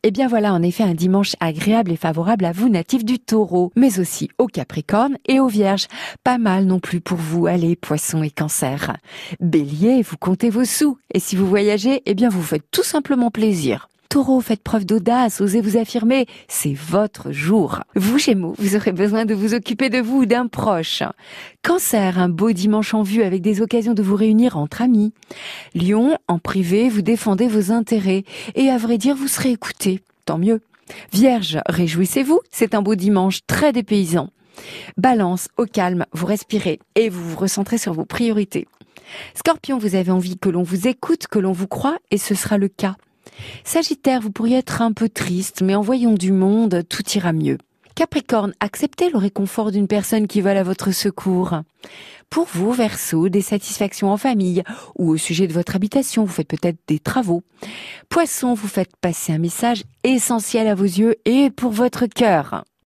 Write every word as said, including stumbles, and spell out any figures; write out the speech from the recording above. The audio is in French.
Eh bien voilà en effet un dimanche agréable et favorable à vous natifs du Taureau, mais aussi aux Capricornes et aux Vierges. Pas mal non plus pour vous, allez, Poissons et Cancer. Bélier, vous comptez vos sous, et si vous voyagez, eh bien vous faites tout simplement plaisir. Taureau, faites preuve d'audace, osez vous affirmer, c'est votre jour. Vous, Gémeaux, vous aurez besoin de vous occuper de vous ou d'un proche. Cancer, un beau dimanche en vue avec des occasions de vous réunir entre amis. Lion, en privé, vous défendez vos intérêts et à vrai dire, vous serez écouté. Tant mieux. Vierge, réjouissez-vous, c'est un beau dimanche très dépaysant. Balance, au calme, vous respirez et vous vous recentrez sur vos priorités. Scorpion, vous avez envie que l'on vous écoute, que l'on vous croie et ce sera le cas. Sagittaire, vous pourriez être un peu triste, mais en voyant du monde, tout ira mieux. Capricorne, acceptez le réconfort d'une personne qui vole à votre secours. Pour vous, Verseau, des satisfactions en famille ou au sujet de votre habitation, vous faites peut-être des travaux. Poisson, vous faites passer un message essentiel à vos yeux et pour votre cœur.